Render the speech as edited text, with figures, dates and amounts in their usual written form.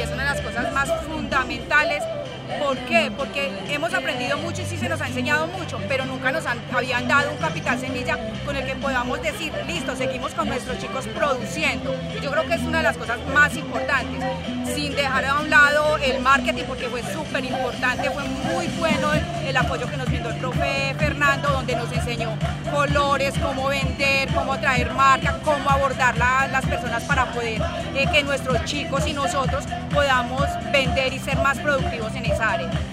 es una de las cosas más fundamentales. ¿Por qué? Porque hemos aprendido mucho y sí se nos ha enseñado mucho, pero nunca nos habían dado un capital semilla con el que podamos decir, listo, seguimos con nuestros chicos produciendo. Yo creo que es una de las cosas más importantes, sin dejar a un lado el marketing, porque fue súper importante, fue muy bueno el apoyo que nos brindó el profe Fernando, donde nos enseñó colores, cómo vender, cómo traer marca, cómo abordar las personas para poder que nuestros chicos y nosotros podamos vender y ser más productivos en esa área.